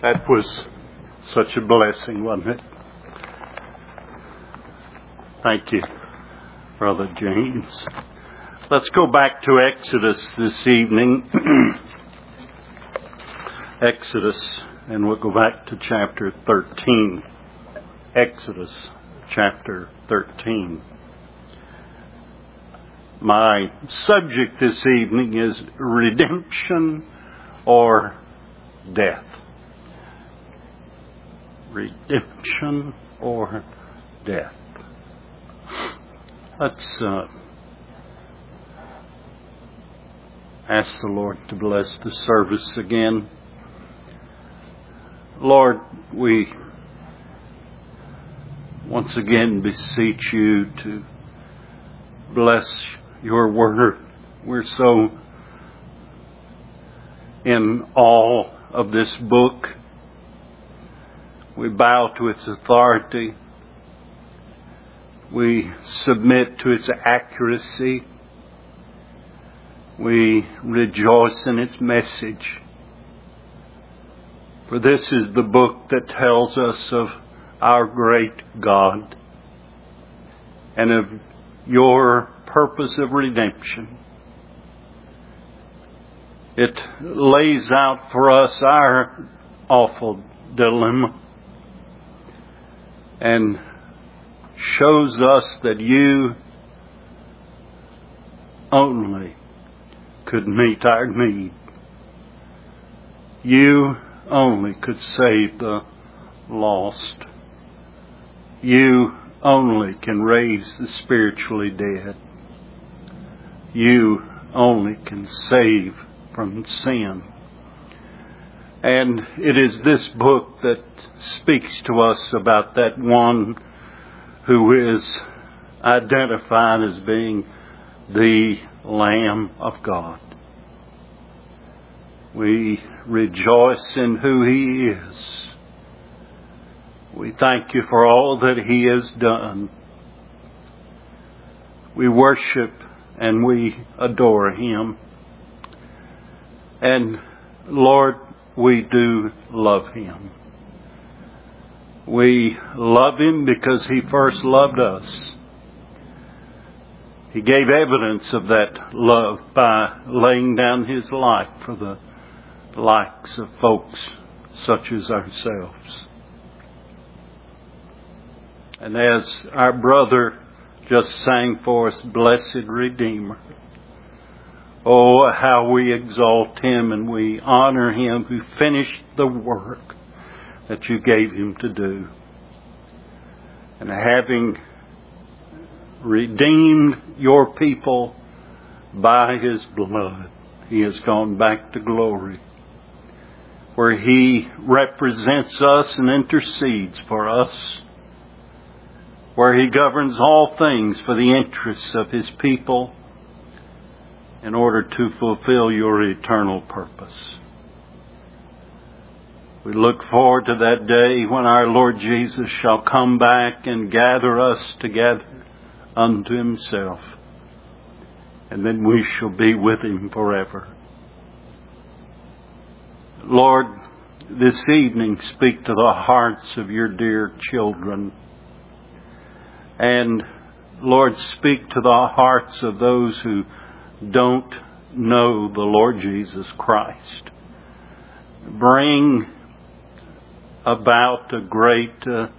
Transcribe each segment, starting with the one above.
That was such a blessing, wasn't it? Thank you, Brother James. Let's go back to Exodus this evening. Exodus, and we'll go back to chapter 13. Exodus chapter 13. My subject this evening is redemption or death. Redemption or death. Let's ask the Lord to bless the service again. Lord, we once again beseech you to bless your word. We're so in awe of this book. We bow to its authority. We submit to its accuracy. We rejoice in its message. For this is the book that tells us of our great God and of your purpose of redemption. It lays out for us our awful dilemma and shows us that you only could meet our need. You only could save the lost. You only can raise the spiritually dead. You only can save from sin. And it is this book that speaks to us about that one who is identified as being the Lamb of God. We rejoice in who He is. We thank you for all that He has done. We worship and we adore Him. And Lord, we do love Him. We love Him because He first loved us. He gave evidence of that love by laying down His life for the likes of folks such as ourselves. And as our brother just sang for us, Blessed Redeemer, oh, how we exalt Him and we honor Him who finished the work that you gave Him to do. And having redeemed your people by His blood, He has gone back to glory, where He represents us and intercedes for us, where He governs all things for the interests of His people in order to fulfill your eternal purpose. We look forward to that day when our Lord Jesus shall come back and gather us together unto Himself, and then we shall be with Him forever. Lord, this evening speak to the hearts of your dear children. And Lord, speak to the hearts of those who don't know the Lord Jesus Christ. Bring about a great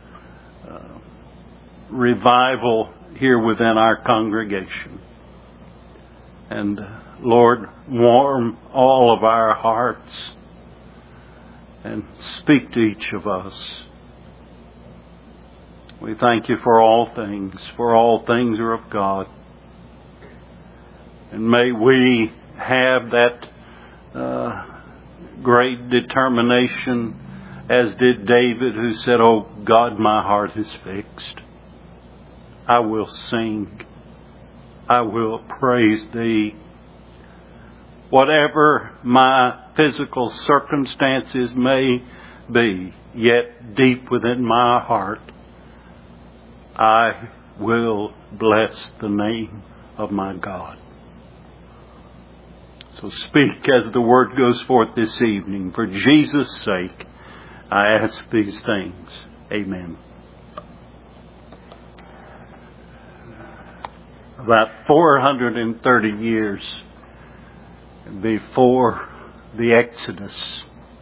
revival here within our congregation. And Lord, warm all of our hearts and speak to each of us. We thank you for all things are of God. And may we have that great determination, as did David, who said, "Oh God, my heart is fixed. I will sing. I will praise Thee. Whatever my physical circumstances may be, yet deep within my heart, I will bless the name of my God." So speak as the word goes forth this evening for Jesus' sake I ask these things. Amen. About 430 years before the Exodus,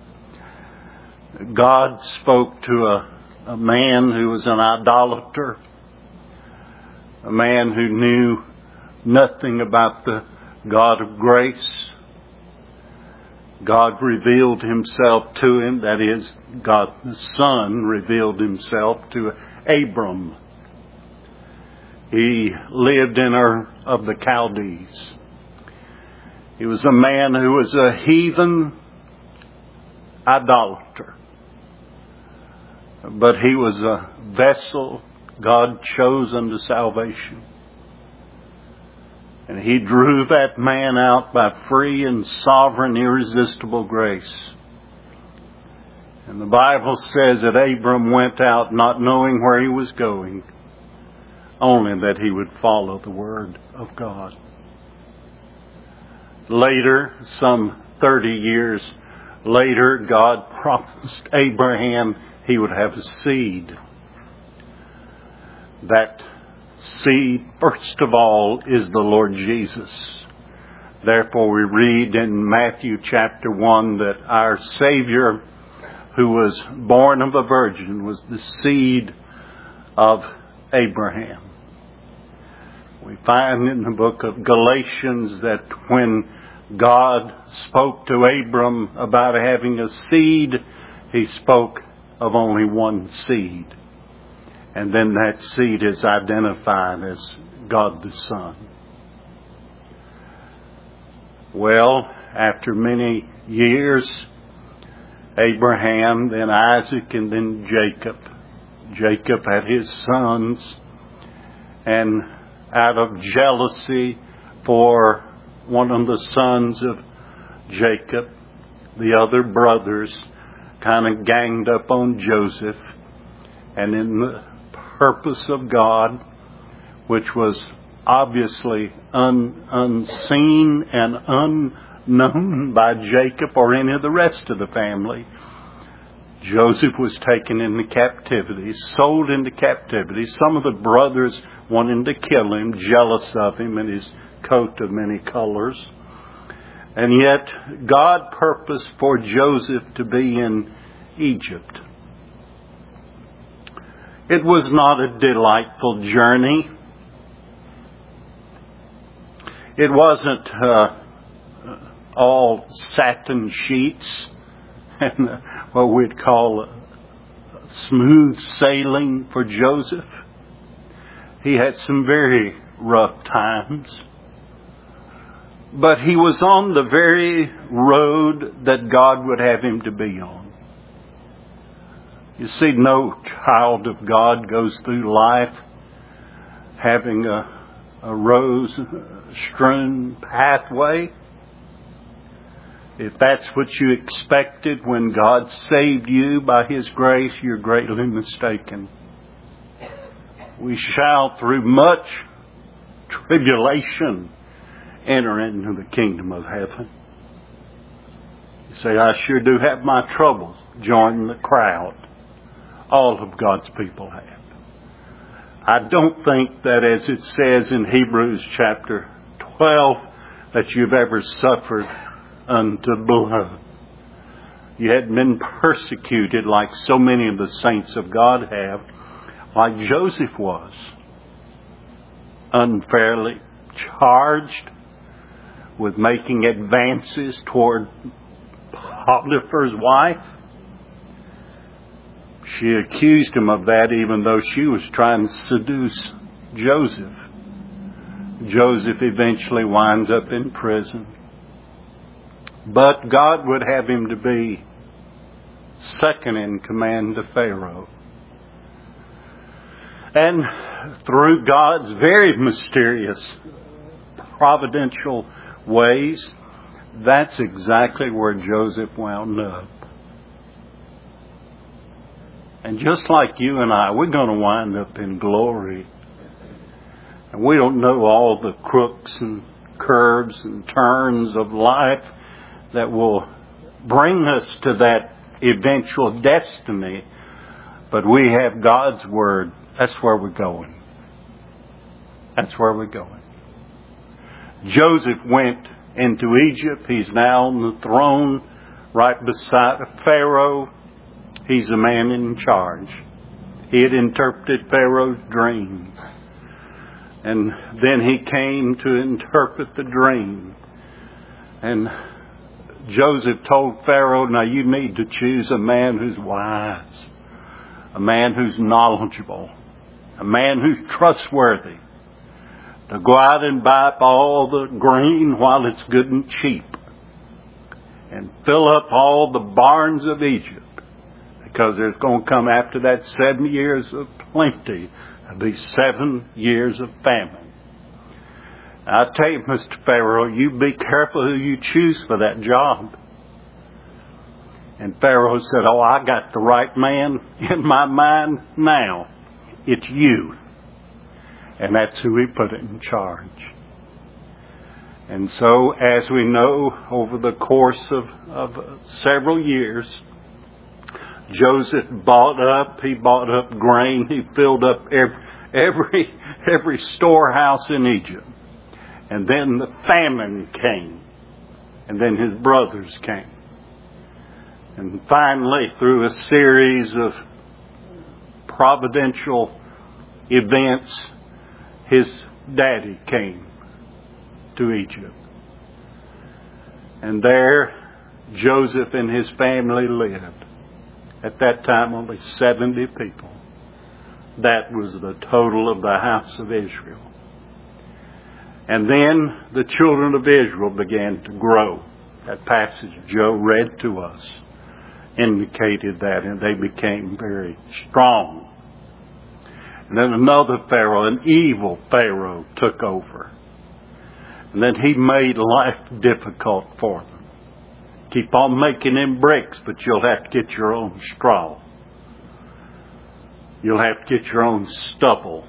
God spoke to a man who was an idolater, a man who knew nothing about the God of grace. God revealed Himself to him, that is, God the Son revealed Himself to Abram. He lived in Ur of the Chaldees. He was a man who was a heathen idolater. But he was a vessel God chose unto salvation. And He drew that man out by free and sovereign, irresistible grace. And the Bible says that Abram went out not knowing where he was going, only that he would follow the Word of God. Later, some 30 years later, God promised Abraham he would have a seed. That seed, first of all, is the Lord Jesus. Therefore, we read in Matthew chapter 1 that our Savior, who was born of a virgin, was the seed of Abraham. We find in the book of Galatians that when God spoke to Abram about having a seed, He spoke of only one seed. And then that seed is identified as God the Son. Well, after many years, Abraham, then Isaac, and then Jacob. Jacob had his sons, and out of jealousy for one of the sons of Jacob, the other brothers kind of ganged up on Joseph. And in the purpose of God, which was obviously unseen and unknown by Jacob or any of the rest of the family, Joseph was taken into captivity, sold into captivity. Some of the brothers wanted to kill him, jealous of him and his coat of many colors. And yet God purposed for Joseph to be in Egypt. It was not a delightful journey. It wasn't all satin sheets and what we'd call smooth sailing for Joseph. He had some very rough times. But he was on the very road that God would have him to be on. You see, no child of God goes through life having a rose-strewn pathway. If that's what you expected when God saved you by His grace, you're greatly mistaken. We shall, through much tribulation, enter into the kingdom of heaven. You say, I sure do have my troubles joining the crowd. All of God's people have. I don't think that, as it says in Hebrews chapter 12, that you've ever suffered unto blood. You hadn't been persecuted like so many of the saints of God have, like Joseph was. Unfairly charged with making advances toward Potiphar's wife. She accused him of that even though she was trying to seduce Joseph. Joseph eventually winds up in prison. But God would have him to be second in command to Pharaoh. And through God's very mysterious, providential ways, that's exactly where Joseph wound up. And just like you and I, we're going to wind up in glory. And we don't know all the crooks and curves and turns of life that will bring us to that eventual destiny, but we have God's Word. That's where we're going. That's where we're going. Joseph went into Egypt. He's now on the throne right beside Pharaoh. He's the man in charge. He had interpreted Pharaoh's dream. And then he came to interpret the dream. And Joseph told Pharaoh, now you need to choose a man who's wise, a man who's knowledgeable, a man who's trustworthy, to go out and buy up all the grain while it's good and cheap, and fill up all the barns of Egypt, because there's going to come after that 7 years of plenty. There'll be 7 years of famine. I tell you, Mr. Pharaoh, you be careful who you choose for that job. And Pharaoh said, oh, I got the right man in my mind now. It's you. And that's who he put in charge. And so, as we know, over the course of several years, Joseph bought up grain. He filled up every storehouse in Egypt. And then the famine came. And then his brothers came. And finally, through a series of providential events, his daddy came to Egypt. And there, Joseph and his family lived. At that time, only 70 people. That was the total of the house of Israel. And then the children of Israel began to grow. That passage Joe read to us indicated that, and they became very strong. And then another Pharaoh, an evil Pharaoh, took over. And then he made life difficult for them. Keep on making them bricks, but you'll have to get your own straw. You'll have to get your own stubble.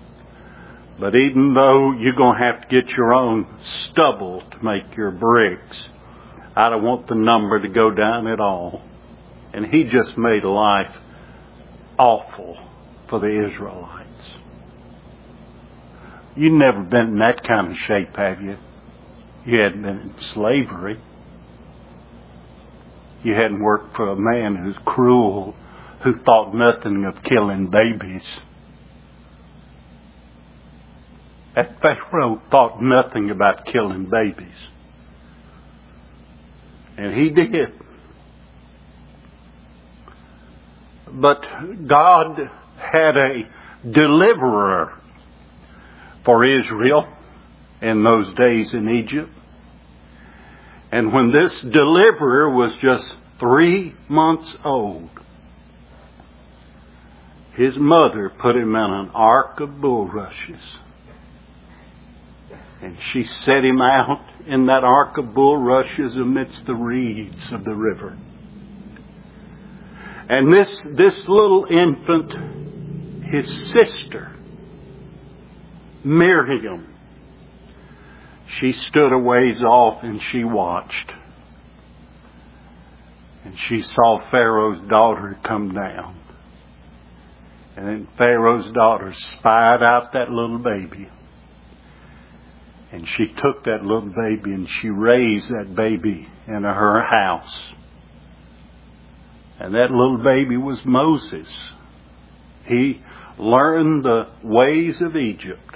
But even though you're going to have to get your own stubble to make your bricks, I don't want the number to go down at all. And he just made life awful for the Israelites. You've never been in that kind of shape, have you? You hadn't been in slavery. You hadn't worked for a man who's cruel, who thought nothing of killing babies. That Pharaoh thought nothing about killing babies. And he did. But God had a deliverer for Israel in those days in Egypt. And when this deliverer was just 3 months old, his mother put him in an ark of bulrushes. And she set him out in that ark of bulrushes amidst the reeds of the river. And this little infant, his sister, Miriam, she stood a ways off and she watched. And she saw Pharaoh's daughter come down. And then Pharaoh's daughter spied out that little baby. And she took that little baby and she raised that baby in her house. And that little baby was Moses. He learned the ways of Egypt.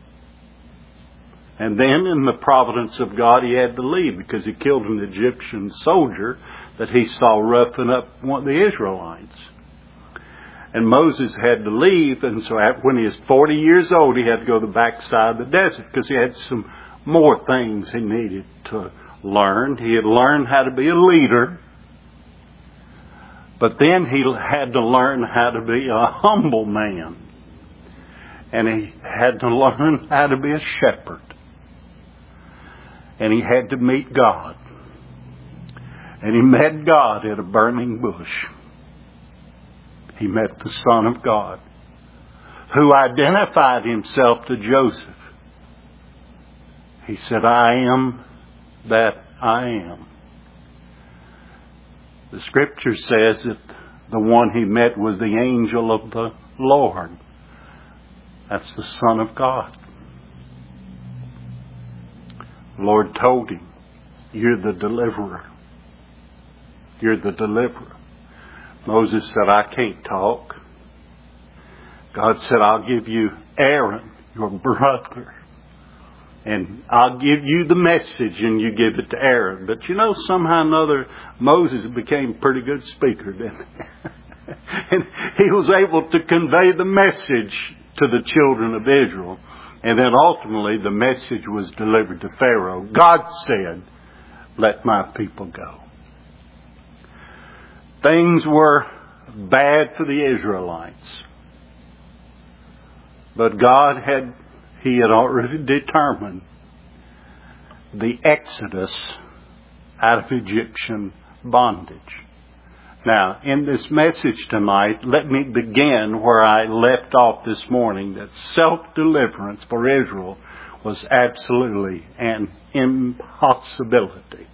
And then in the providence of God, he had to leave because he killed an Egyptian soldier that he saw roughing up one of the Israelites. And Moses had to leave, and so when he was 40 years old, he had to go to the backside of the desert because he had some more things he needed to learn. He had learned how to be a leader, but then he had to learn how to be a humble man. And he had to learn how to be a shepherd. And he had to meet God. And he met God at a burning bush. He met the Son of God, who identified himself to Joseph. He said, I am that I am. The Scripture says that the one he met was the angel of the Lord. That's the Son of God. The Lord told him, "You're the deliverer. You're the deliverer." Moses said, "I can't talk." God said, "I'll give you Aaron, your brother. And I'll give you the message and you give it to Aaron." But you know, somehow or another, Moses became a pretty good speaker, didn't he? And he was able to convey the message to the children of Israel. And then ultimately the message was delivered to Pharaoh. God said, "Let my people go." Things were bad for the Israelites. But God had already determined the exodus out of Egyptian bondage. Now, in this message tonight, let me begin where I left off this morning, that self-deliverance for Israel was absolutely an impossibility.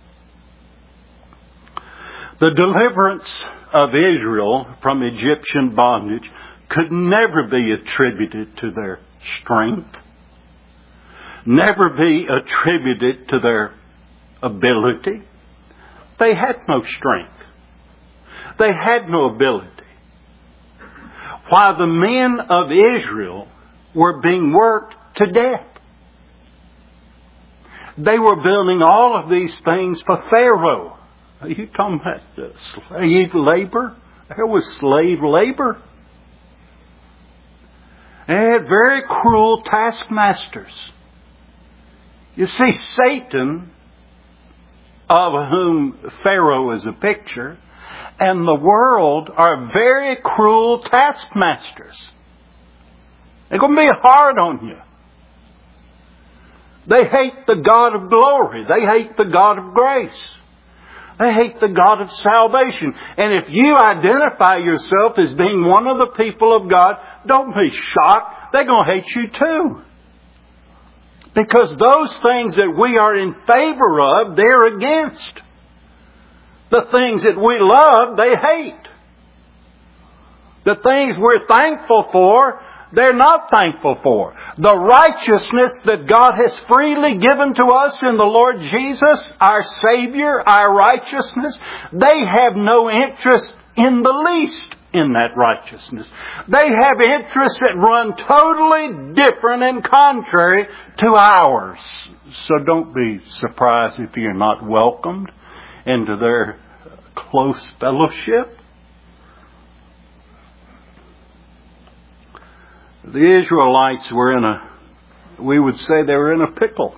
The deliverance of Israel from Egyptian bondage could never be attributed to their strength, never be attributed to their ability. They had no strength. They had no ability. While the men of Israel were being worked to death, they were building all of these things for Pharaoh. Are you talking about slave labor? There was slave labor. They had very cruel taskmasters. You see, Satan, of whom Pharaoh is a picture, and the world are very cruel taskmasters. They're going to be hard on you. They hate the God of glory. They hate the God of grace. They hate the God of salvation. And if you identify yourself as being one of the people of God, don't be shocked. They're going to hate you too. Because those things that we are in favor of, they're against. The things that we love, they hate. The things we're thankful for, they're not thankful for. The righteousness that God has freely given to us in the Lord Jesus, our Savior, our righteousness, they have no interest in the least in that righteousness. They have interests that run totally different and contrary to ours. So don't be surprised if you're not welcomed into their close fellowship. The Israelites were we would say they were in a pickle.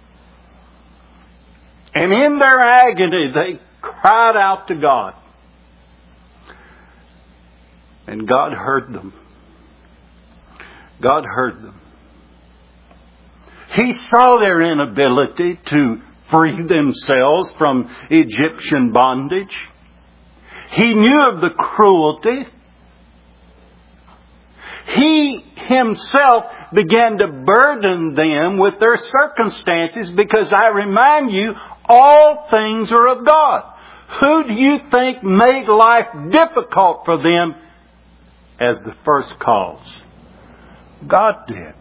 And in their agony, they cried out to God. And God heard them. God heard them. He saw their inability to free themselves from Egyptian bondage. He knew of the cruelty. He himself began to burden them with their circumstances, because I remind you, all things are of God. Who do you think made life difficult for them as the first cause? God did.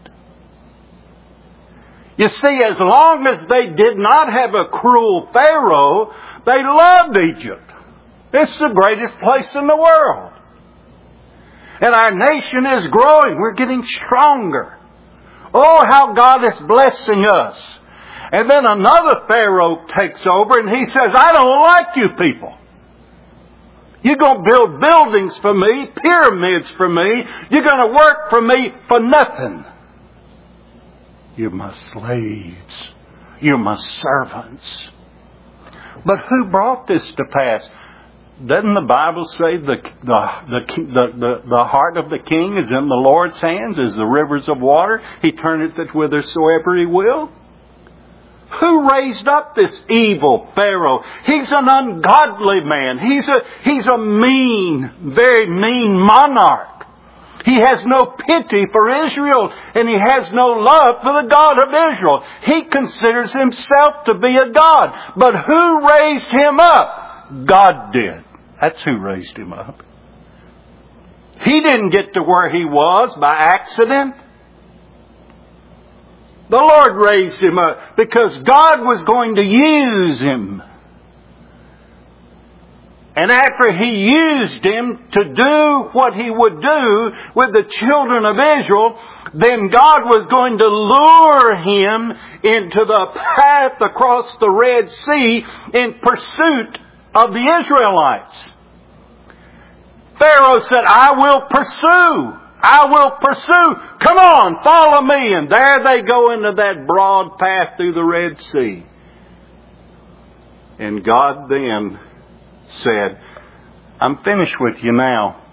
You see, as long as they did not have a cruel Pharaoh, they loved Egypt. It's the greatest place in the world. And our nation is growing. We're getting stronger. Oh, how God is blessing us. And then another Pharaoh takes over and he says, "I don't like you people. You're going to build buildings for me, pyramids for me. You're going to work for me for nothing. You're my slaves. You're my servants." But who brought this to pass? Doesn't the Bible say the heart of the king is in the Lord's hands as the rivers of water? He turneth it whithersoever He will. Who raised up this evil Pharaoh? He's an ungodly man. He's a mean, very mean monarch. He has no pity for Israel, and he has no love for the God of Israel. He considers himself to be a God. But who raised him up? God did. That's who raised him up. He didn't get to where he was by accident. The Lord raised him up because God was going to use him. And after He used him to do what He would do with the children of Israel, then God was going to lure him into the path across the Red Sea in pursuit of the Israelites. Pharaoh said, I will pursue. I will pursue. Come on, follow me. And there they go into that broad path through the Red Sea. And God then said, I'm finished with you now.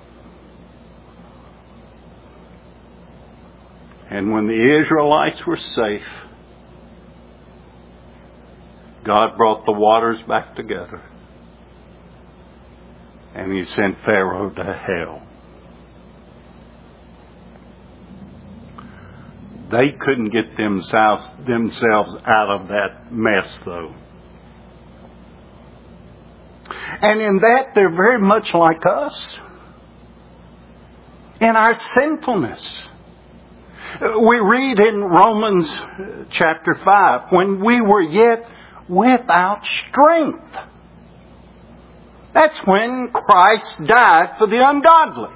And when the Israelites were safe, God brought the waters back together. And He sent Pharaoh to hell. They couldn't get themselves out of that mess, though. And in that, they're very much like us. In our sinfulness. We read in Romans chapter 5, when we were yet without strength. That's when Christ died for the ungodly.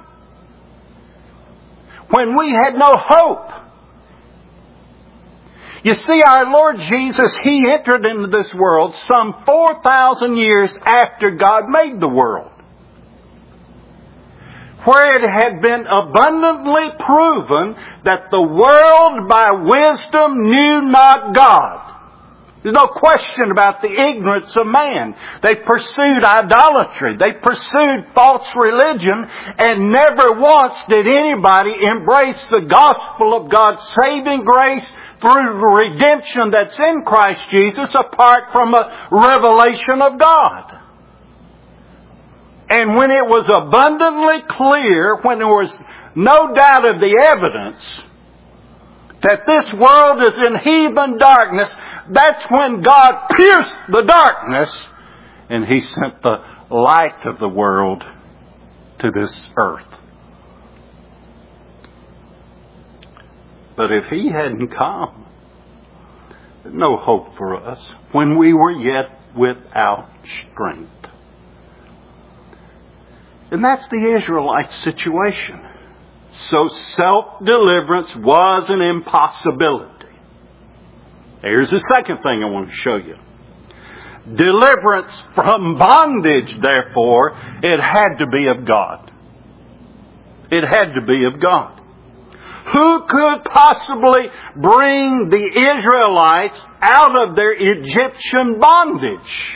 When we had no hope. You see, our Lord Jesus, He entered into this world some 4,000 years after God made the world. Where it had been abundantly proven that the world by wisdom knew not God. There's no question about the ignorance of man. They pursued idolatry. They pursued false religion, and never once did anybody embrace the gospel of God's saving grace through the redemption that's in Christ Jesus apart from a revelation of God. And when it was abundantly clear, when there was no doubt of the evidence that this world is in heathen darkness, that's when God pierced the darkness and He sent the light of the world to this earth. But if He hadn't come, no hope for us when we were yet without strength. And that's the Israelite situation. So self-deliverance was an impossibility. Here's the second thing I want to show you. Deliverance from bondage, therefore, it had to be of God. It had to be of God. Who could possibly bring the Israelites out of their Egyptian bondage?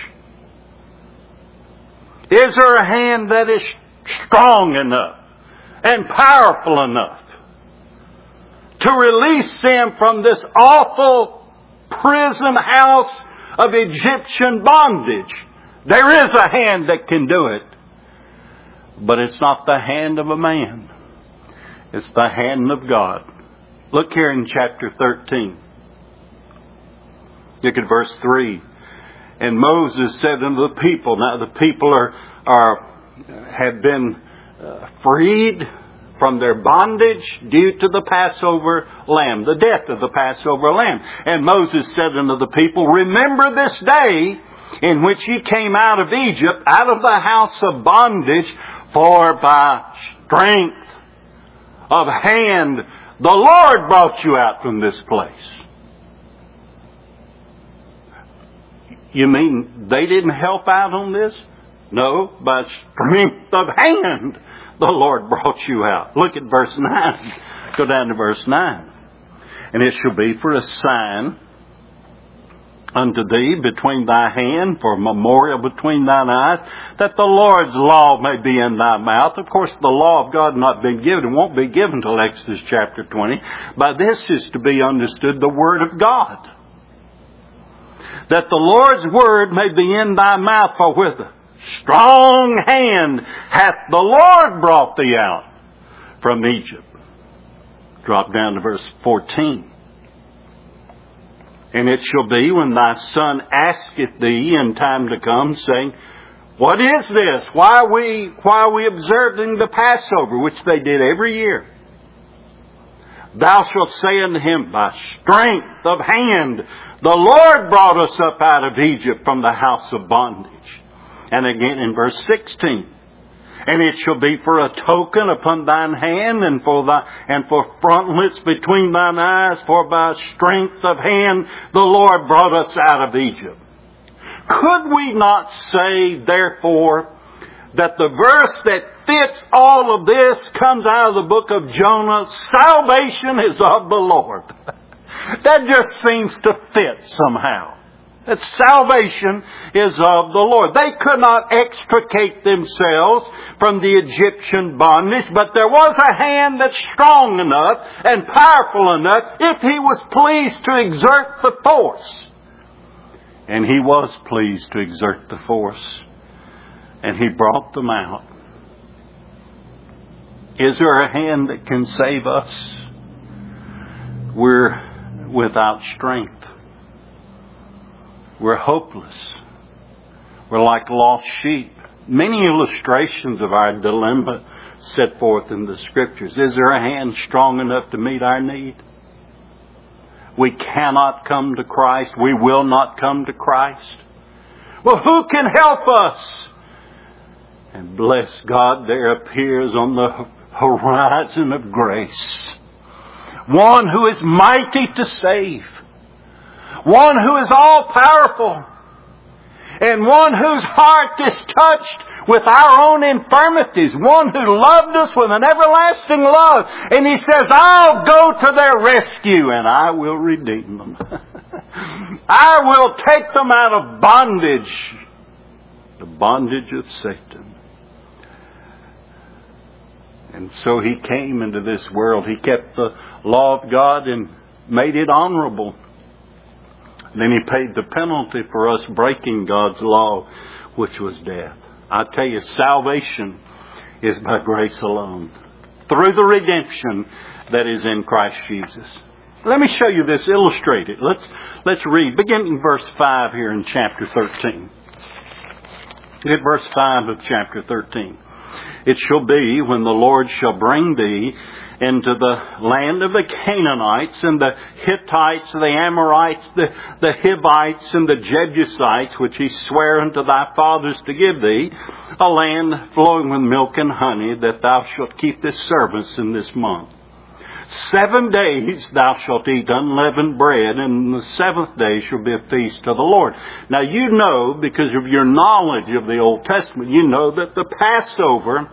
Is there a hand that is strong enough and powerful enough to release them from this awful prison house of Egyptian bondage? There is a hand that can do it. But it's not the hand of a man. It's the hand of God. Look here in chapter 13. Look at verse 3. And Moses said unto the people, now the people have been freed from their bondage due to the Passover lamb, the death of the Passover lamb. And Moses said unto the people, remember this day in which ye came out of Egypt, out of the house of bondage, for by strength of hand the Lord brought you out from this place. You mean they didn't help out on this? No, by strength of hand the Lord brought you out. Look at verse 9. Go down to verse 9. And it shall be for a sign unto thee between thy hand, for a memorial between thine eyes, that the Lord's law may be in thy mouth. Of course, the law of God not been given. It won't be given till Exodus chapter 20. By this is to be understood the Word of God. That the Lord's Word may be in thy mouth, for with a strong hand hath the Lord brought thee out from Egypt. Drop down to verse 14. And it shall be when thy son asketh thee in time to come, saying, What is this? Why are we observing the Passover, which they did every year? Thou shalt say unto him, by strength of hand, the Lord brought us up out of Egypt from the house of bondage. And again in verse 16, and it shall be for a token upon thine hand, and for frontlets between thine eyes, for by strength of hand the Lord brought us out of Egypt. Could we not say, therefore, that the verse that fits all of this comes out of the book of Jonah? Salvation is of the Lord. That just seems to fit somehow. That salvation is of the Lord. They could not extricate themselves from the Egyptian bondage, but there was a hand that's strong enough and powerful enough if He was pleased to exert the force. And He was pleased to exert the force. And He brought them out. Is there a hand that can save us? We're without strength. We're hopeless. We're like lost sheep. Many illustrations of our dilemma set forth in the Scriptures. Is there a hand strong enough to meet our need? We cannot come to Christ. We will not come to Christ. Well, who can help us? And bless God, there appears on the horizon of grace one who is mighty to save. One who is all-powerful. And one whose heart is touched with our own infirmities. One who loved us with an everlasting love. And He says, I'll go to their rescue and I will redeem them. I will take them out of bondage. The bondage of Satan. And so He came into this world. He kept the law of God and made it honorable. Then He paid the penalty for us breaking God's law, which was death. I tell you, salvation is by grace alone, through the redemption that is in Christ Jesus. Let me show you this illustrated. Let's read, beginning verse 5 here in chapter 13. Look at verse 5 of chapter 13. It shall be when the Lord shall bring thee into the land of the Canaanites and the Hittites, the Amorites, the Hivites and the Jebusites, which He sware unto thy fathers to give thee, a land flowing with milk and honey, that thou shalt keep this service in this month. 7 days thou shalt eat unleavened bread, and the seventh day shall be a feast to the Lord. Now you know, because of your knowledge of the Old Testament, you know that the Passover,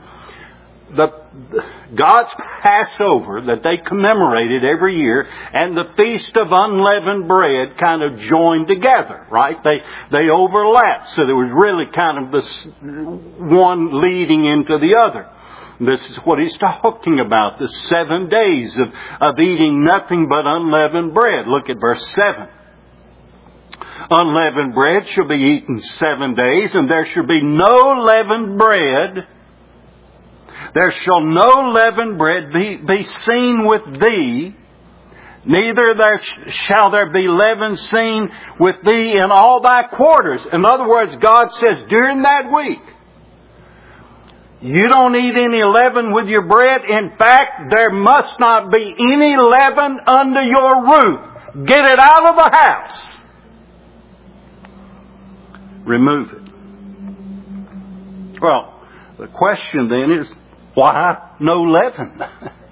God's Passover that they commemorated every year, and the Feast of Unleavened Bread kind of joined together, right? They overlapped, so there was really kind of this one leading into the other. This is what He's talking about, the 7 days of eating nothing but unleavened bread. Look at verse 7. Unleavened bread shall be eaten 7 days, and there shall be no leavened bread. There shall no leavened bread be seen with thee, neither shall there be leaven seen with thee in all thy quarters. In other words, God says during that week, you don't eat any leaven with your bread. In fact, there must not be any leaven under your roof. Get it out of the house. Remove it. Well, the question then is, why no leaven?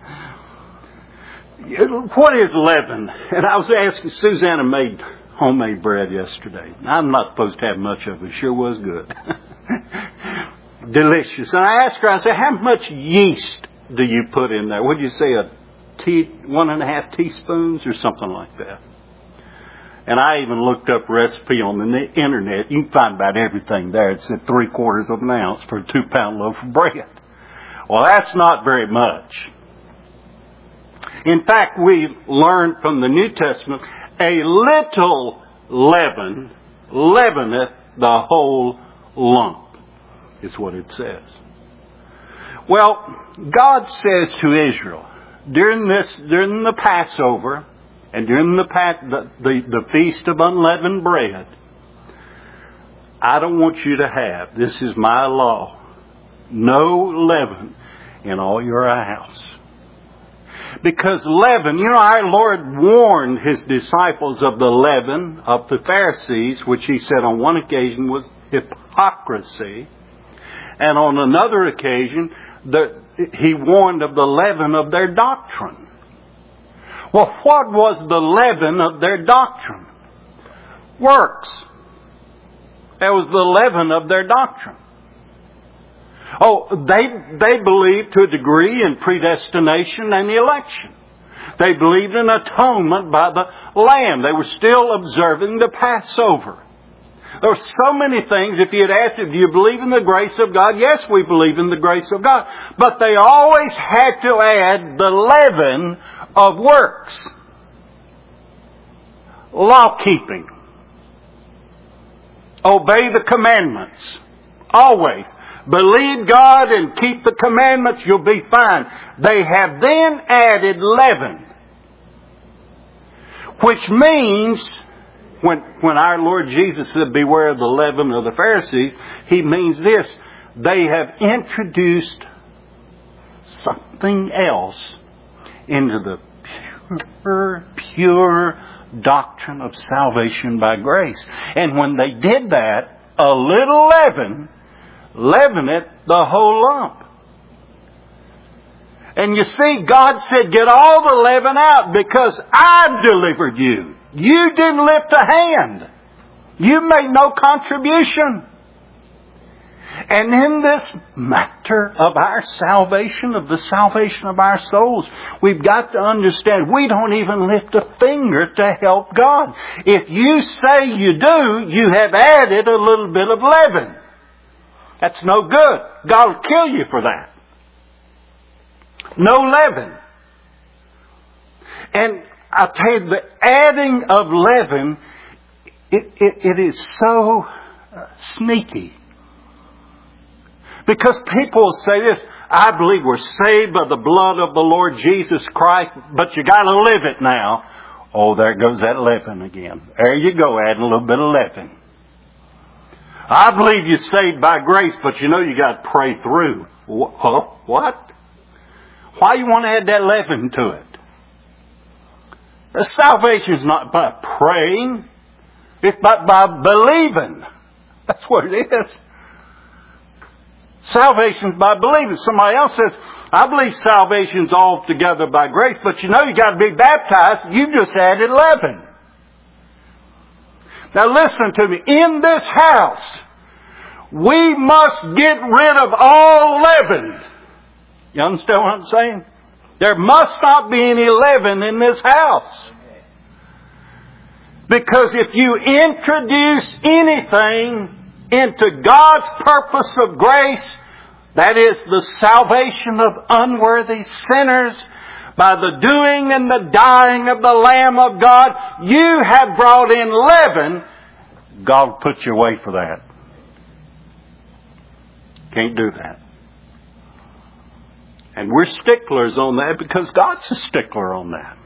What is leaven? And I was asking, Susanna made homemade bread yesterday. I'm not supposed to have much of it. It sure was good. Delicious. And I asked her, I said, how much yeast do you put in there? What did you say, 1.5 teaspoons or something like that? And I even looked up a recipe on the internet. You can find about everything there. It said 3/4 of an ounce for a 2-pound loaf of bread. Well, that's not very much. In fact, we learned from the New Testament, a little leaven leaveneth the whole lump, is what it says. Well, God says to Israel, during the Passover, and during the Feast of Unleavened Bread, I don't want you to have, this is my law, no leaven in all your house. Because leaven, our Lord warned His disciples of the leaven of the Pharisees, which He said on one occasion was hypocrisy. And on another occasion, He warned of the leaven of their doctrine. Well, what was the leaven of their doctrine? Works. That was the leaven of their doctrine. Oh, they believed to a degree in predestination and election. They believed in atonement by the Lamb. They were still observing the Passover. There were so many things. If you had asked them, do you believe in the grace of God? Yes, we believe in the grace of God. But they always had to add the leaven of works. Law-keeping. Obey the commandments. Always. Believe God and keep the commandments, you'll be fine. They have then added leaven. Which means, when our Lord Jesus said, beware of the leaven of the Pharisees, He means this. They have introduced something else into the pure doctrine of salvation by grace. And when they did that, a little leaven it the whole lump. And you see, God said, get all the leaven out because I delivered you. You didn't lift a hand. You made no contribution. And in this matter of our salvation, of the salvation of our souls, we've got to understand we don't even lift a finger to help God. If you say you do, you have added a little bit of leaven. That's no good. God will kill you for that. No leaven. And I'll tell you, the adding of leaven, it is so sneaky. Because people say this, I believe we're saved by the blood of the Lord Jesus Christ, but you got to live it now. Oh, there goes that leaven again. There you go, adding a little bit of leaven. I believe you're saved by grace, but you got to pray through. What? Why you want to add that leaven to it? The salvation is not by praying. It's by believing. That's what it is. Salvation is by believing. Somebody else says, I believe salvation is altogether by grace, but you got to be baptized. You just added leaven. Now listen to me. In this house, we must get rid of all leaven. You understand what I'm saying? There must not be any leaven in this house. Because if you introduce anything into God's purpose of grace, that is the salvation of unworthy sinners, by the doing and the dying of the Lamb of God, you have brought in leaven. God will put you away for that. Can't do that. And we're sticklers on that because God's a stickler on that.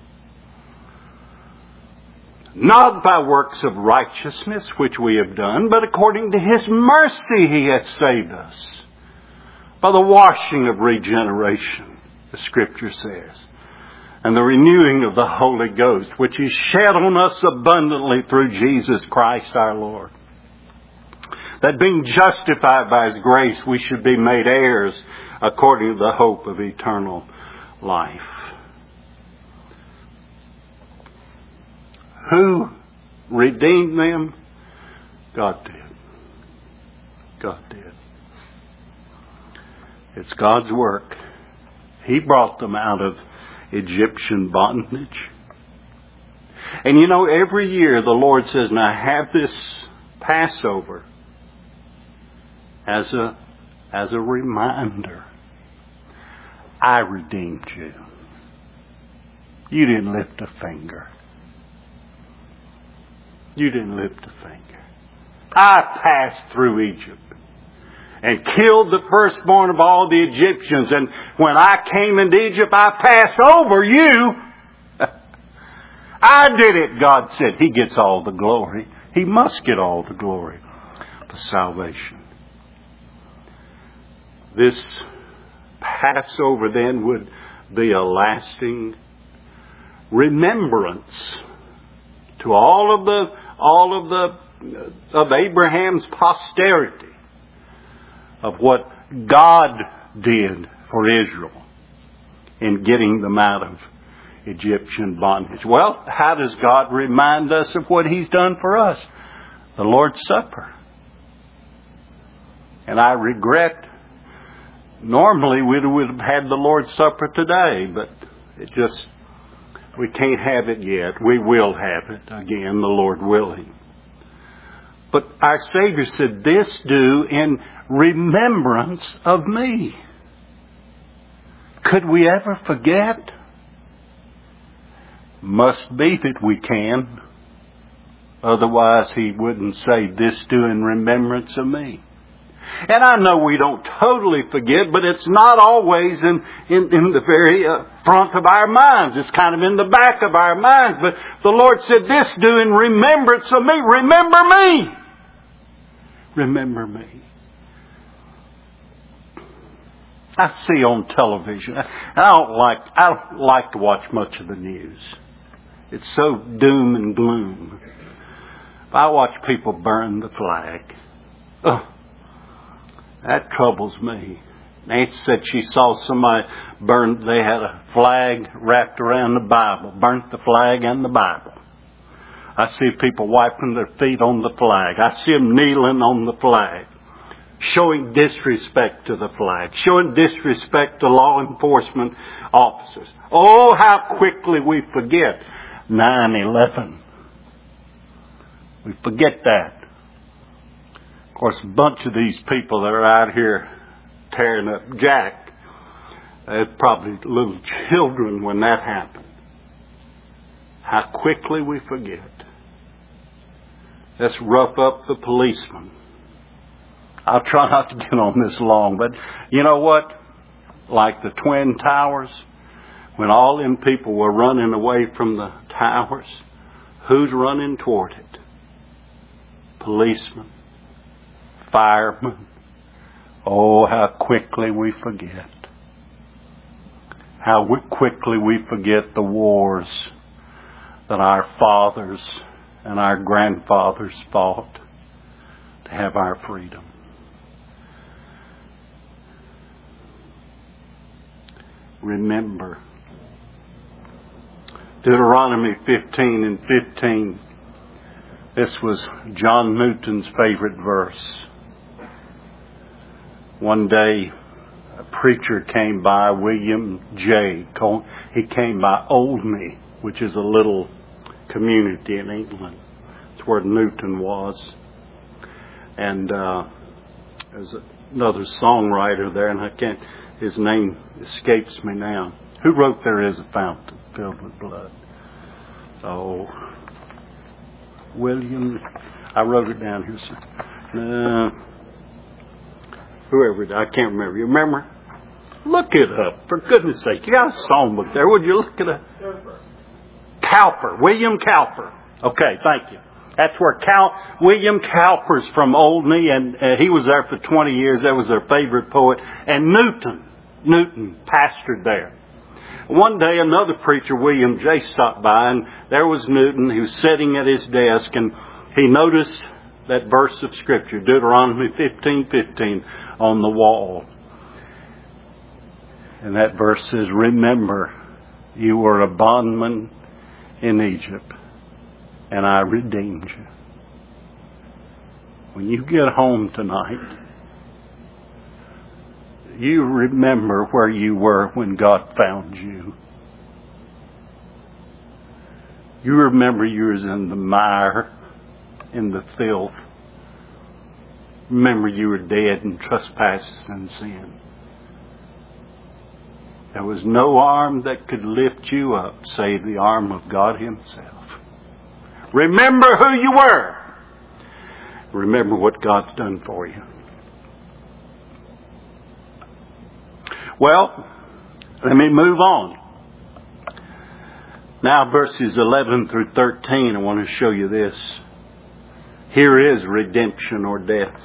Not by works of righteousness which we have done, but according to His mercy He hath saved us. By the washing of regeneration, the Scripture says, and the renewing of the Holy Ghost, which is shed on us abundantly through Jesus Christ our Lord. That being justified by His grace, we should be made heirs according to the hope of eternal life. Who redeemed them? God did. God did. It's God's work. He brought them out of Egyptian bondage. And every year the Lord says, now have this Passover as a reminder. I redeemed you. You didn't lift a finger. You didn't lift a finger. I passed through Egypt and killed the firstborn of all the Egyptians. And when I came into Egypt, I passed over you. I did it, God said. He gets all the glory. He must get all the glory. to salvation. This Passover then would be a lasting remembrance to all of Abraham's posterity of what God did for Israel in getting them out of Egyptian bondage. Well, how does God remind us of what He's done for us? The Lord's Supper. And I regret, normally we would have had the Lord's Supper today, but we can't have it yet. We will have it again, the Lord willing. But our Savior said, "This do in remembrance of me." Could we ever forget? Must be that we can. Otherwise He wouldn't say, "This do in remembrance of me." And I know we don't totally forget, but it's not always in the very front of our minds. It's kind of in the back of our minds. But the Lord said, "This do in remembrance of me." Remember me. Remember me. I see on television. I don't like to watch much of the news. It's so doom and gloom. I watch people burn the flag. Oh, that troubles me. Nancy said she saw somebody they had a flag wrapped around the Bible, burnt the flag and the Bible. I see people wiping their feet on the flag. I see them kneeling on the flag, showing disrespect to the flag, showing disrespect to law enforcement officers. Oh, how quickly we forget 9/11. We forget that. Of course, a bunch of these people that are out here tearing up Jack, they're probably little children when that happened. How quickly we forget. Let's rough up the policeman. I'll try not to get on this long, but you know what? Like the Twin Towers, when all them people were running away from the towers, who's running toward it? Policemen, firemen. Oh, how quickly we forget. How quickly we forget the wars that our fathers and our grandfathers fought to have our freedom. Remember. Deuteronomy 15:15. This was John Newton's favorite verse. One day, a preacher came by, William J. He came by Olney, which is a little community in England. It's where Newton was. And there's another songwriter there, and his name escapes me now. Who wrote "There Is a Fountain Filled with Blood"? Oh, William. I wrote it down here, sir. Whoever, I can't remember. You remember? Look it up, for goodness sake. You got a songbook there. Would you look it up? Cowper. William Cowper. Okay, thank you. That's where William Cowper's from Olney, and he was there for 20 years. That was their favorite poet. And Newton pastored there. One day, another preacher, William J., stopped by, and there was Newton. He was sitting at his desk, and he noticed that verse of Scripture, Deuteronomy 15:15, on the wall. And that verse says, "Remember, you were a bondman in Egypt, and I redeemed you." When you get home tonight, you remember where you were when God found you. You remember you was in the mire, in the filth. Remember you were dead in trespasses and sin. There was no arm that could lift you up save the arm of God Himself. Remember who you were. Remember what God's done for you. Well, let me move on. Now verses 11 through 13, I want to show you this. here is redemption or death.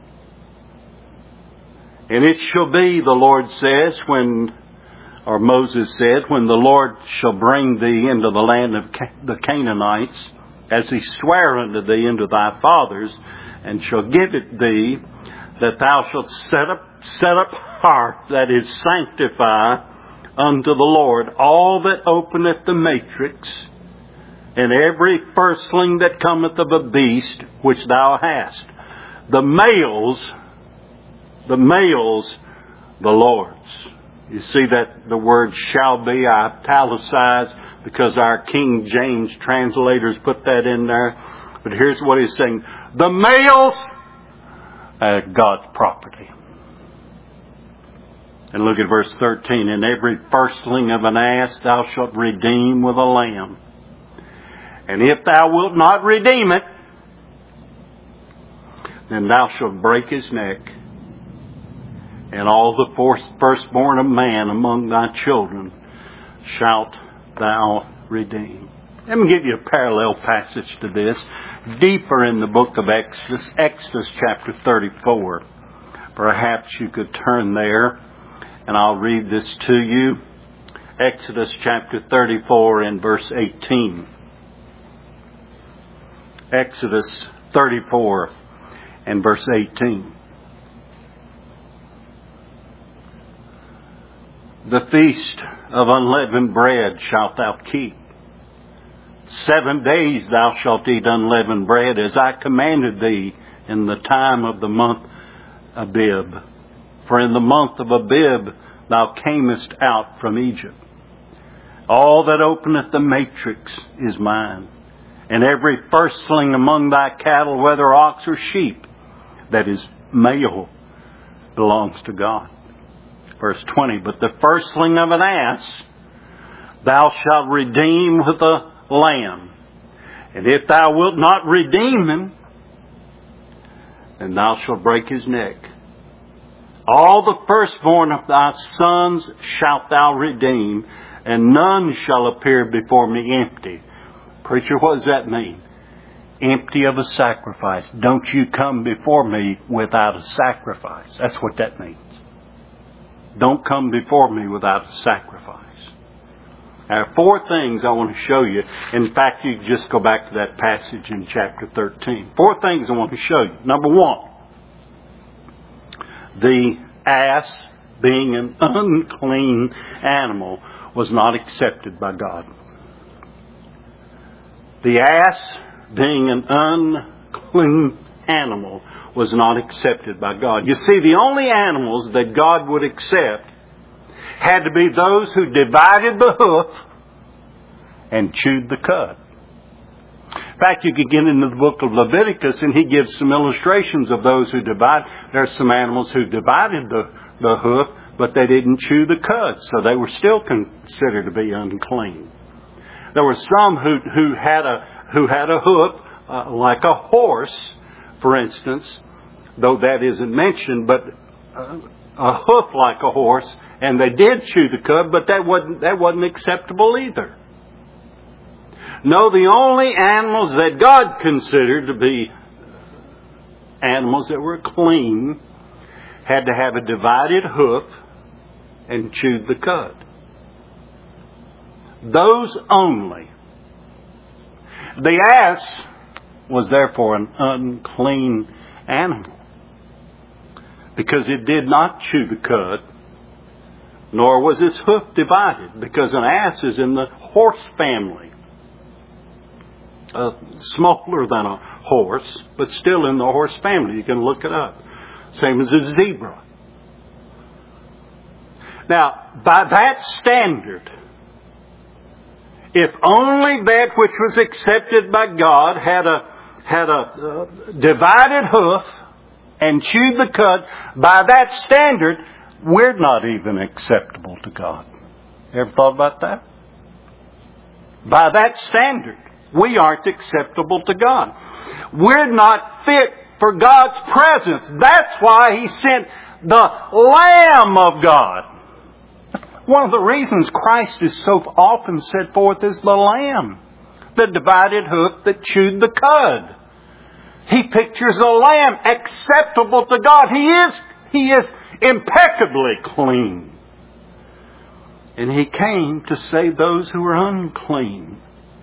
And it shall be, the Lord says, or Moses said, when the Lord shall bring thee into the land of the Canaanites, as he sware unto thee unto thy fathers, and shall give it thee, that thou shalt set apart, that is, sanctify unto the Lord all that openeth the matrix, and every firstling that cometh of a beast which thou hast. The males, the Lord's. You see that the word shall be italicized because our King James translators put that in there. But here's what he's saying. The males are God's property. And look at verse 13. And every firstling of an ass thou shalt redeem with a lamb. And if thou wilt not redeem it, then thou shalt break his neck. And all the firstborn of man among thy children shalt thou redeem. Let me give you a parallel passage to this. Deeper in the book of Exodus chapter 34. Perhaps you could turn there and I'll read this to you. Exodus chapter 34 and verse 18. Exodus 34 and verse 18. The feast of unleavened bread shalt thou keep. 7 days thou shalt eat unleavened bread, as I commanded thee in the time of the month Abib. For in the month of Abib thou camest out from Egypt. All that openeth the matrix is mine, and every firstling among thy cattle, whether ox or sheep, that is male, belongs to God. Verse 20, but the firstling of an ass thou shalt redeem with a lamb. And if thou wilt not redeem him, then thou shalt break his neck. All the firstborn of thy sons shalt thou redeem, and none shall appear before me empty. Preacher, what does that mean? Empty of a sacrifice. Don't you come before me without a sacrifice. That's what that means. Don't come before me without a sacrifice. There are 4 things I want to show you. In fact, you can just go back to that passage in chapter 13. 4 things I want to show you. Number 1, the ass, being an unclean animal, was not accepted by God. The ass, being an unclean animal, was not accepted by God. You see, the only animals that God would accept had to be those who divided the hoof and chewed the cud. In fact, you could get into the book of Leviticus and he gives some illustrations of those who divide. There's some animals who divided the hoof, but they didn't chew the cud, so they were still considered to be unclean. There were some who had a hoof, like a horse, for instance, though that isn't mentioned, but a hoof like a horse, and they did chew the cud, but that wasn't acceptable either. No, the only animals that God considered to be animals that were clean had to have a divided hoof and chewed the cud. Those only. The ass was therefore an unclean animal because it did not chew the cud, nor was its hoof divided, because an ass is in the horse family. Smaller than a horse, but still in the horse family. You can look it up. Same as a zebra. Now, by that standard, if only that which was accepted by God had a divided hoof and chewed the cud, by that standard, we're not even acceptable to God. Ever thought about that? By that standard, we aren't acceptable to God. We're not fit for God's presence. That's why He sent the Lamb of God. One of the reasons Christ is so often set forth as the Lamb, the divided hoof that chewed the cud. He pictures a lamb acceptable to God. He is impeccably clean. And He came to save those who are unclean.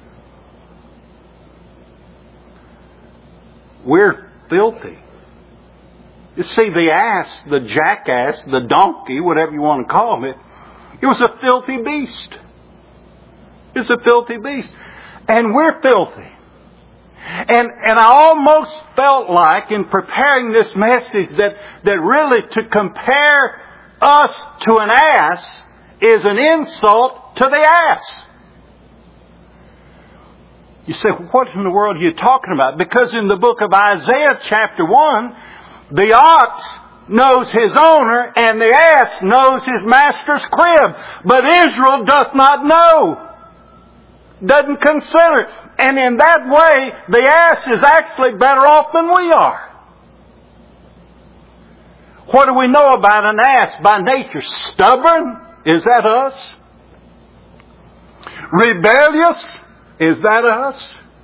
We're filthy. You see, the ass, the jackass, the donkey, whatever you want to call it, it was a filthy beast. It's a filthy beast. And we're filthy. And I almost felt like in preparing this message that really to compare us to an ass is an insult to the ass. You say, what in the world are you talking about? Because in the book of Isaiah chapter 1, the ox knows his owner and the ass knows his master's crib. But Israel doth not know. Doesn't consider it. And in that way, the ass is actually better off than we are. What do we know about an ass by nature? Stubborn? Is that us? Rebellious? Is that us?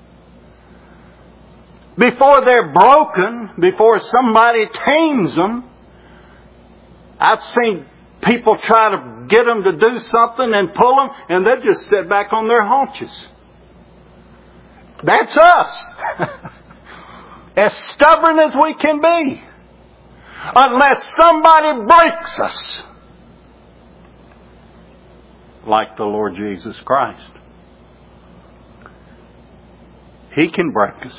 Before they're broken, before somebody tames them, I've seen people try to get them to do something and pull them, and they just sit back on their haunches. That's us. As stubborn as we can be. Unless somebody breaks us. Like the Lord Jesus Christ. He can break us.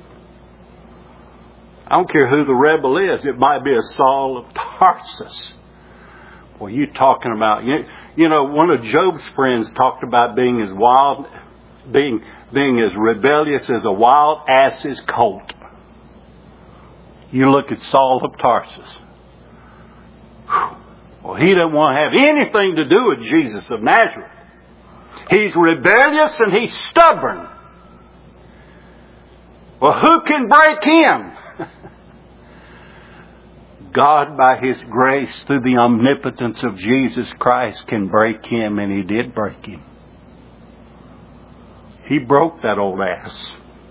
I don't care who the rebel is. It might be a Saul of Tarsus. Well, you talking about, you know, one of Job's friends talked about being as wild, being as rebellious as a wild ass's colt. You look at Saul of Tarsus. Well, he didn't want to have anything to do with Jesus of Nazareth. He's rebellious and he's stubborn. Well, who can break him? God, by His grace, through the omnipotence of Jesus Christ, can break him, and He did break him. He broke that old ass.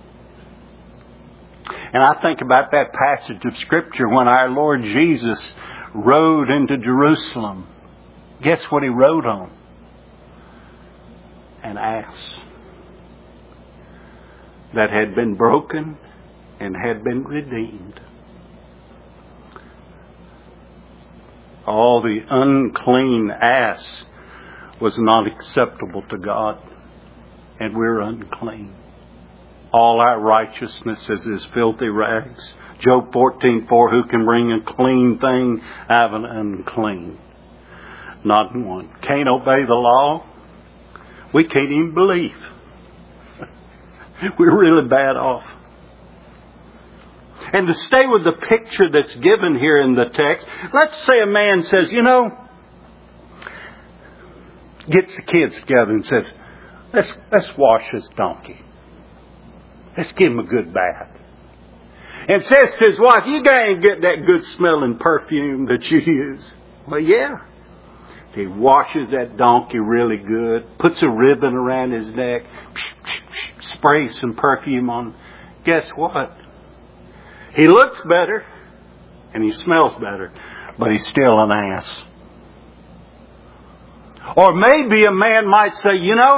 And I think about that passage of Scripture when our Lord Jesus rode into Jerusalem. Guess what He rode on? An ass that had been broken and had been redeemed. All the unclean ass was not acceptable to God, and we're unclean. All our righteousness is as filthy rags. Job 14:4, who can bring a clean thing out of an unclean? Not one. Can't obey the law. We can't even believe. We're really bad off. And to stay with the picture that's given here in the text, let's say a man says, gets the kids together and says, let's wash this donkey. Let's give him a good bath. And says to his wife, you can't get that good smelling perfume that you use. Well, yeah. He washes that donkey really good, puts a ribbon around his neck, sprays some perfume on. Guess what? He looks better and he smells better, but he's still an ass. Or maybe a man might say,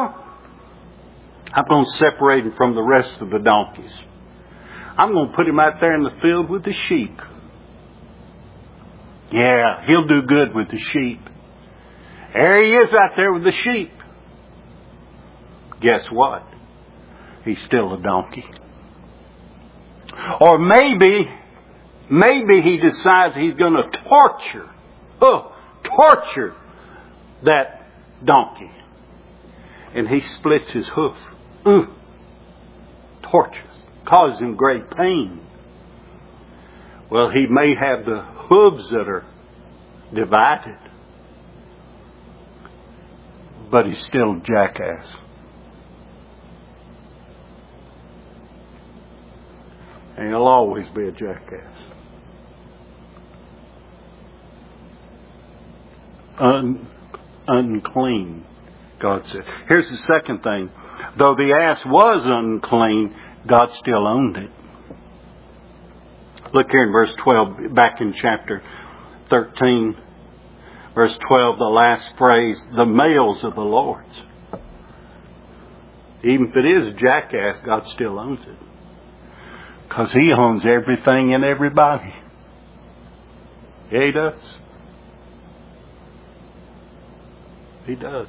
I'm going to separate him from the rest of the donkeys. I'm going to put him out there in the field with the sheep. Yeah, he'll do good with the sheep. There he is out there with the sheep. Guess what? He's still a donkey. Or maybe he decides he's going to torture that donkey. And he splits his hoof. Tortures. Causes him great pain. Well, he may have the hooves that are divided. But he's still a jackass. And he'll always be a jackass. Unclean, God said. Here's the second thing. Though the ass was unclean, God still owned it. Look here in verse 12, back in chapter 13, verse 12, the last phrase, the males of the Lord's. Even if it is a jackass, God still owns it. Because He owns everything and everybody. Yeah, He does. He does.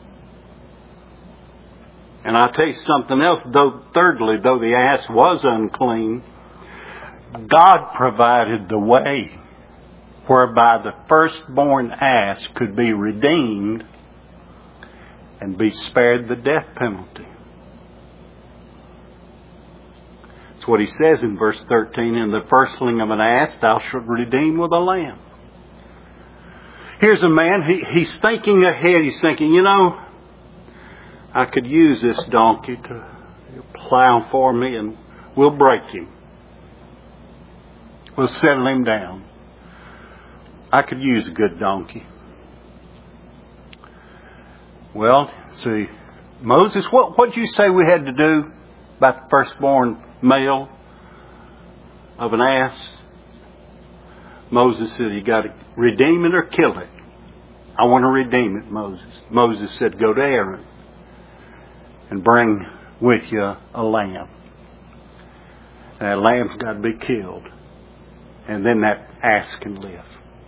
And I'll tell you something else. Thirdly, though the ass was unclean, God provided the way whereby the firstborn ass could be redeemed and be spared the death penalty. That's what He says in verse 13, in the firstling of an ass thou shalt redeem with a lamb. Here's a man, he's thinking ahead. He's thinking, I could use this donkey to plow for me and we'll break him. We'll settle him down. I could use a good donkey. Well, see, Moses, what'd you say we had to do about the firstborn male of an ass? Moses said, you got to redeem it or kill it. I want to redeem it, Moses. Moses said, go to Aaron and bring with you a lamb. And that lamb's got to be killed. And then that ass can live.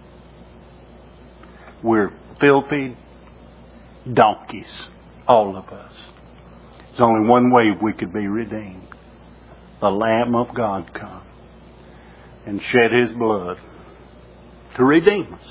We're filthy donkeys, all of us. There's only one way we could be redeemed. The Lamb of God come and shed His blood to redeem us.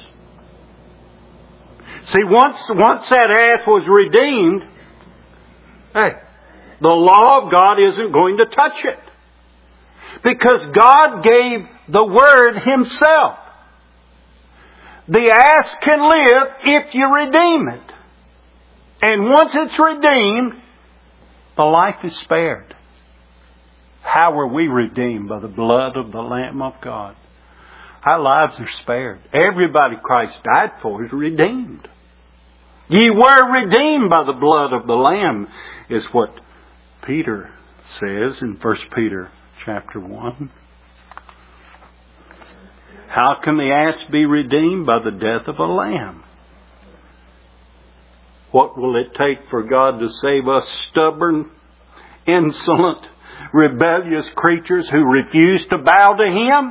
See, once that ass was redeemed, hey, the law of God isn't going to touch it. Because God gave the Word Himself. The ass can live if you redeem it. And once it's redeemed, the life is spared. How are we redeemed? By the blood of the Lamb of God. Our lives are spared. Everybody Christ died for is redeemed. Ye were redeemed by the blood of the Lamb, is what Peter says in 1 Peter chapter 1. How can the ass be redeemed? By the death of a lamb. What will it take for God to save us stubborn, insolent, rebellious creatures who refuse to bow to Him?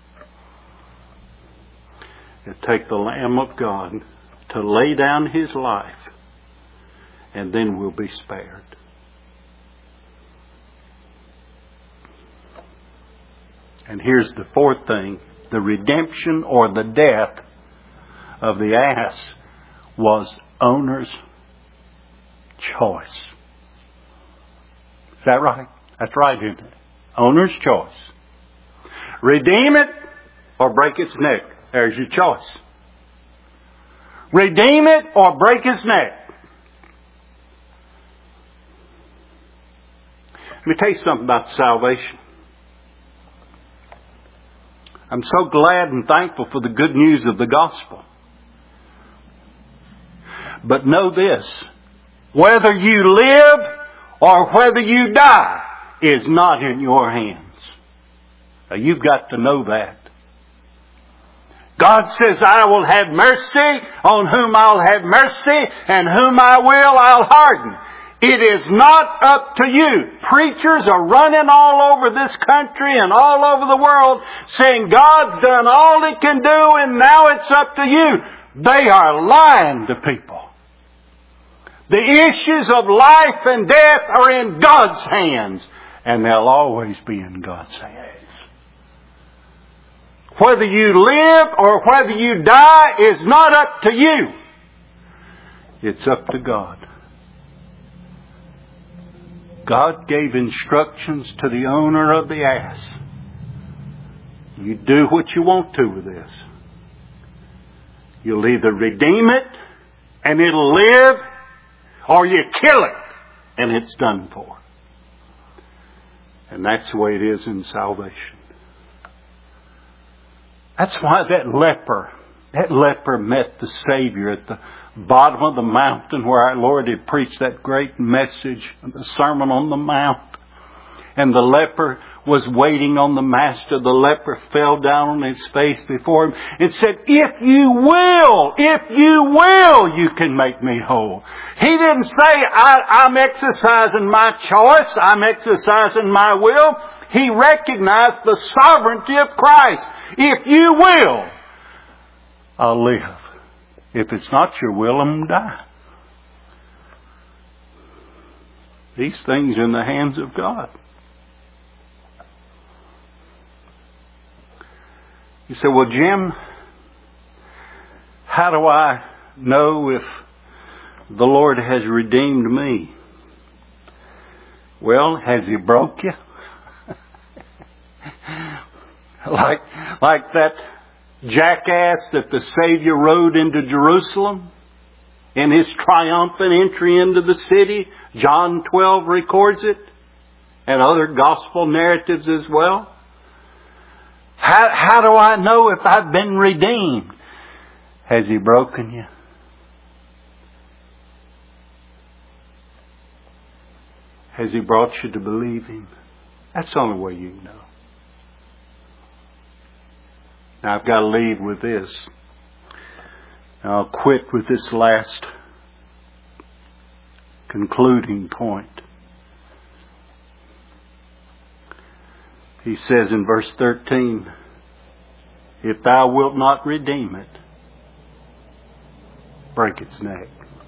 It'll take the Lamb of God to lay down His life, and then we'll be spared. And here's the fourth thing. The redemption or the death of the ass was owner's choice. Is that right? That's right, isn't it? Owner's choice. Redeem it or break its neck. There's your choice. Redeem it or break its neck. Let me tell you something about salvation. I'm so glad and thankful for the good news of the gospel. But know this, whether you live or whether you die is not in your hands. Now, you've got to know that. God says, I will have mercy on whom I'll have mercy, and whom I will I'll harden. It is not up to you. Preachers are running all over this country and all over the world saying God's done all He can do and now it's up to you. They are lying to people. The issues of life and death are in God's hands, and they'll always be in God's hands. Whether you live or whether you die is not up to you. It's up to God. God gave instructions to the owner of the ass. You do what you want to with this. You'll either redeem it and it'll live, or you kill it and it's done for. And that's the way it is in salvation. That's why that leper met the Savior at the bottom of the mountain where our Lord had preached that great message, the Sermon on the Mount. And the leper was waiting on the Master. The leper fell down on his face before him and said, if you will, you can make me whole. He didn't say, I'm exercising my choice. I'm exercising my will. He recognized the sovereignty of Christ. If you will, I'll live. If it's not your will, I'm going to die. These things are in the hands of God. You say, well, Jim, how do I know if the Lord has redeemed me? Well, has He broke you? like that jackass that the Savior rode into Jerusalem in His triumphant entry into the city. John 12 records it, and other gospel narratives as well. How do I know if I've been redeemed? Has He broken you? Has He brought you to believe Him? That's the only way you know. Now I've got to leave with this. I'll quit with this last concluding point. He says in verse 13, if thou wilt not redeem it, break its neck.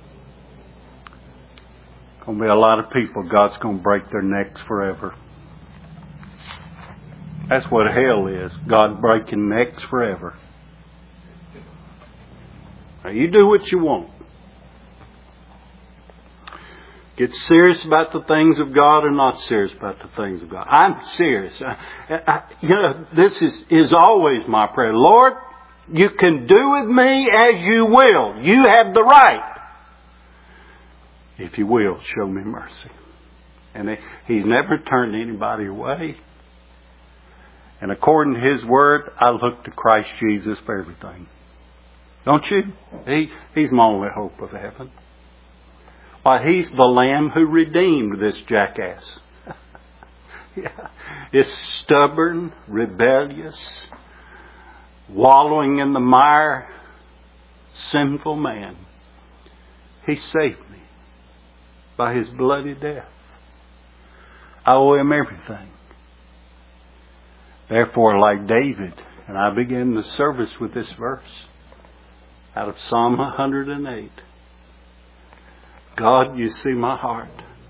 Going to be a lot of people, God's going to break their necks forever. That's what hell is. God breaking necks forever. Now you do what you want. Get serious about the things of God or not serious about the things of God. I'm serious. This is always my prayer. Lord, you can do with me as you will. You have the right. If you will, show me mercy. And He's never turned anybody away. And according to His Word, I look to Christ Jesus for everything. Don't you? He's my only hope of heaven. Why, He's the Lamb who redeemed this jackass. Yeah. This stubborn, rebellious, wallowing in the mire, sinful man. He saved me by His bloody death. I owe Him everything. Therefore, like David, and I begin the service with this verse out of Psalm 108. God, you see my heart.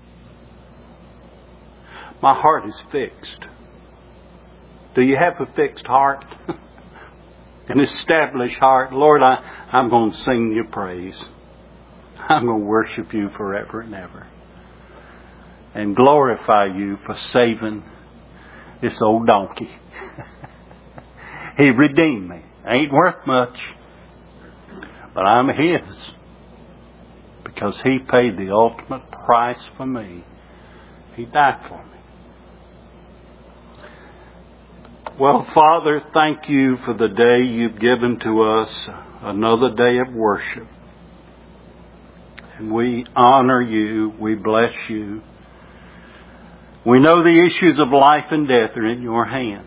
My heart is fixed. Do you have a fixed heart? An established heart? Lord, I'm going to sing your praise. I'm going to worship you forever and ever. And glorify you for saving this old donkey. He redeemed me. Ain't worth much. But I'm His. Because He paid the ultimate price for me. He died for me. Well, Father, thank you for the day you've given to us. Another day of worship. And we honor you. We bless you. We know the issues of life and death are in your hands.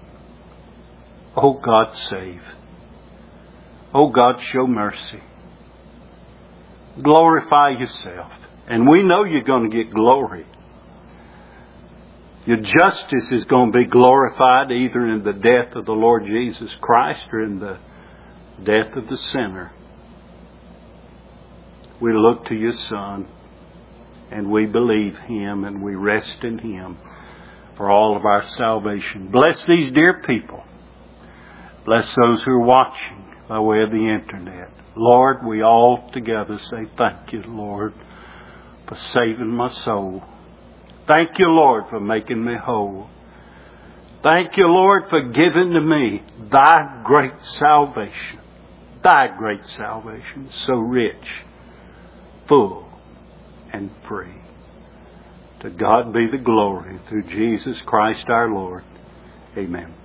Oh God, save. Oh God, show mercy. Glorify yourself. And we know you're going to get glory. Your justice is going to be glorified either in the death of the Lord Jesus Christ or in the death of the sinner. We look to your Son and we believe Him and we rest in Him for all of our salvation. Bless these dear people. Bless those who are watching by way of the internet. Lord, we all together say thank you, Lord, for saving my soul. Thank you, Lord, for making me whole. Thank you, Lord, for giving to me thy great salvation. Thy great salvation, so rich, full, and free. To God be the glory through Jesus Christ our Lord. Amen.